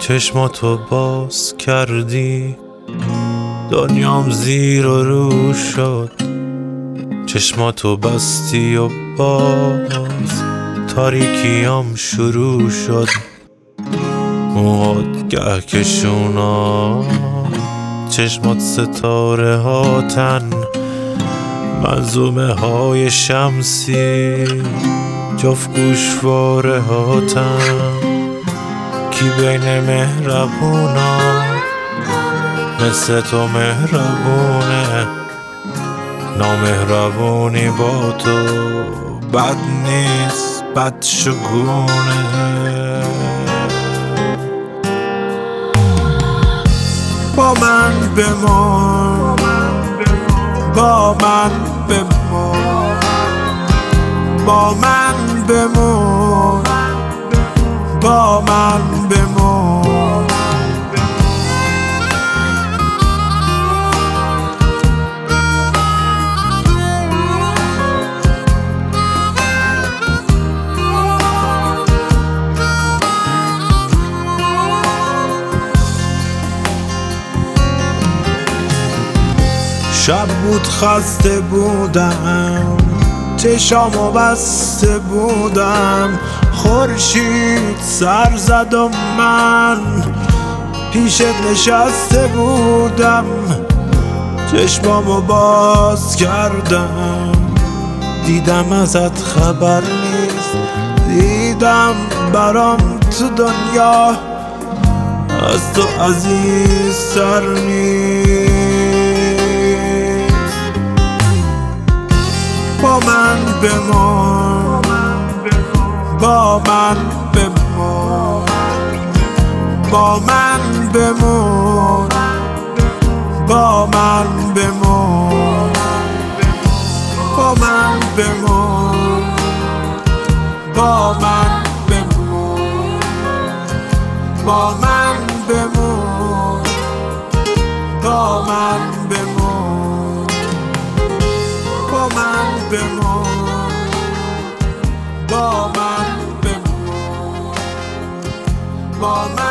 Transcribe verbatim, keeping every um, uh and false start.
چشماتو باز کردی، دنیام زیر و رو شد. چشماتو بستی و باز تاریکیام شروع شد. موهات گهکشونا، چشمات ستاره هاتن، منظومه های شمسی جفت گوشواره هاتن. کی بین مهربونا مثل تو مهربونه، نامهربونی با تو بد نیست، بد شگونه. با من بمان، با من بمان، با من بمان، با من بمان. شب بود خسته بودم، چشامو بسته بودم، خورشید سر زد و من پیشت نشسته بودم. چشمامو باز کردم، دیدم ازت خبر نیست، دیدم برام تو دنیا از تو عزیز سر نیست. با من بمان، با من بمان، با من بمان، با من بمان، با من بمان، با من بمان، با من بمان، با من بمان، با من بمان، با من بمان، با من